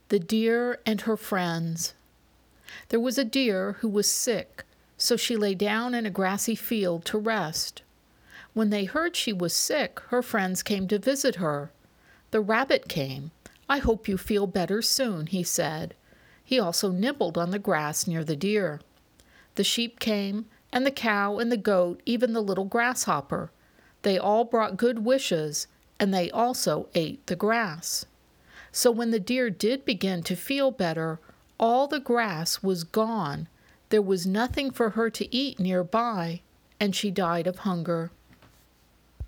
The Deer and Her Friends. There was a deer who was sick, so she lay down in a grassy field to rest. When they heard she was sick, her friends came to visit her. The rabbit came. "I hope you feel better soon," he said. He also nibbled on the grass near the deer. The sheep came, and the cow and the goat, even the little grasshopper. They all brought good wishes, and they also ate the grass. So when the deer did begin to feel better, all the grass was gone. There was nothing for her to eat nearby, and she died of hunger.